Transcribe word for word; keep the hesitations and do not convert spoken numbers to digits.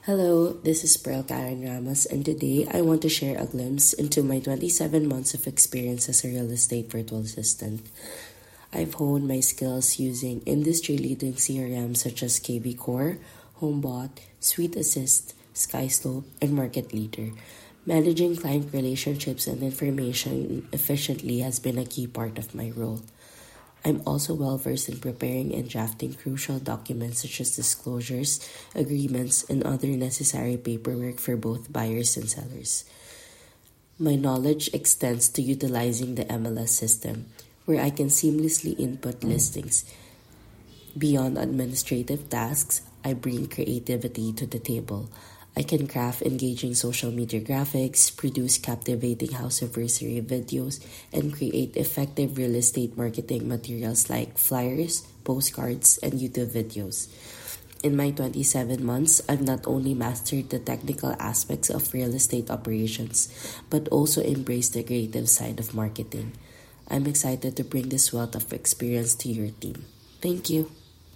Hello, this is Pearl Karen Ramos, and today I want to share a glimpse into my twenty-seven months of experience as a real estate virtual assistant. I've honed my skills using industry-leading C R Ms such as K V Core, HomeBot, Suite Assist, SkySlope, and Market Leader. Managing client relationships and information efficiently has been a key part of my role. I'm also well versed in preparing and drafting crucial documents such as disclosures, agreements, and other necessary paperwork for both buyers and sellers. My knowledge extends to utilizing the M L S system, where I can seamlessly input listings. Beyond administrative tasks, I bring creativity to the table. I can craft engaging social media graphics, produce captivating house anniversary videos, and create effective real estate marketing materials like flyers, postcards, and YouTube videos. In my twenty-seven months, I've not only mastered the technical aspects of real estate operations, but also embraced the creative side of marketing. I'm excited to bring this wealth of experience to your team. Thank you.